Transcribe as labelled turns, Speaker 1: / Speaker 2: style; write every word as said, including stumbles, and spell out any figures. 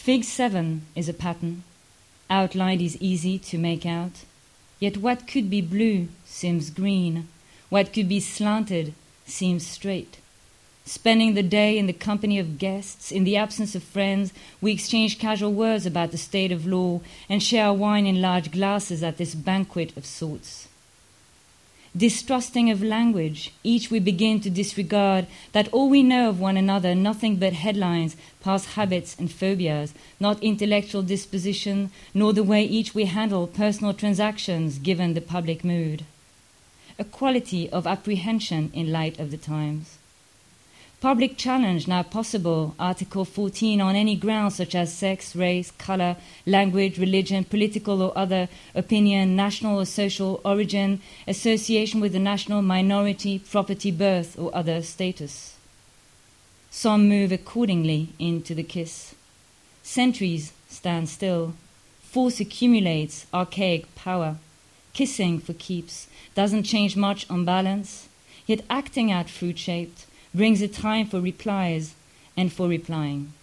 Speaker 1: Fig seven is a pattern. Outline is easy to make out. Yet what could be blue seems green. What could be slanted seems straight. Spending the day in the company of guests, in the absence of friends, we exchange casual words about the state of law and share our wine in large glasses at this banquet of sorts. Distrusting of language, each we begin to disregard that all we know of one another, nothing but headlines, past habits and phobias, not intellectual disposition, nor the way each we handle personal transactions given the public mood. A quality of apprehension in light of the times. Public challenge now possible, Article fourteen, on any grounds such as sex, race, colour, language, religion, political or other opinion, national or social origin, association with the national minority, property, birth or other status. Some move accordingly into the kiss. Centuries stand still. Force accumulates archaic power. Kissing for keeps doesn't change much on balance, yet acting out fruit-shaped brings a time for replies and for replying.